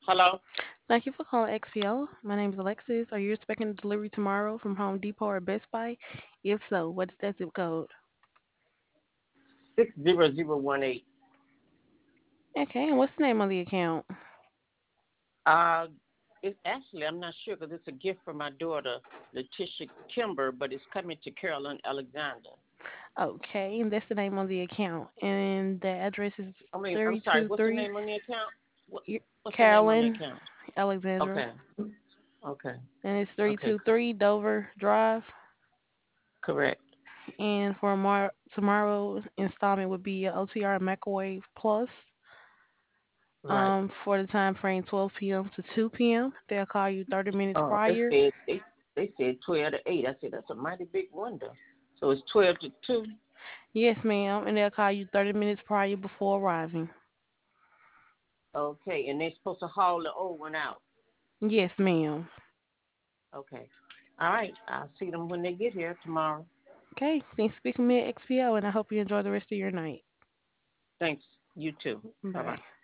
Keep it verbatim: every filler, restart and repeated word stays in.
Hello? Thank you for calling X P O. My name is Alexis. Are you expecting a delivery tomorrow from Home Depot or Best Buy? If so, what is that zip code? six zero zero one eight. Okay, and what's the name on the account? Uh, it's actually, I'm not sure because it's a gift from my daughter, Letitia Kimber, but it's coming to Carolyn Alexander. Okay, and that's the name on the account. And the address is I mean, I'm sorry, what's the three two three name on the account? What, what's the name on the Carolyn account? Alexandra. Okay, okay, And it's okay, three two three Dover Drive. correct. And for mar- tomorrow's installment would be a O T R Microwave Plus. Right. Um, for the time frame twelve p m to two p m. They'll call you thirty minutes Oh, they prior. said, they, they said twelve to eight. I said, that's a mighty big window. So it's twelve to two? Yes, ma'am, and they'll call you thirty minutes prior before arriving. Okay, and they're supposed to haul the old one out. Yes, ma'am. Okay. All right, I'll see them when they get here tomorrow. Okay, thanks for speaking to me at X P O, and I hope you enjoy the rest of your night. Thanks. You too. Bye bye. Bye.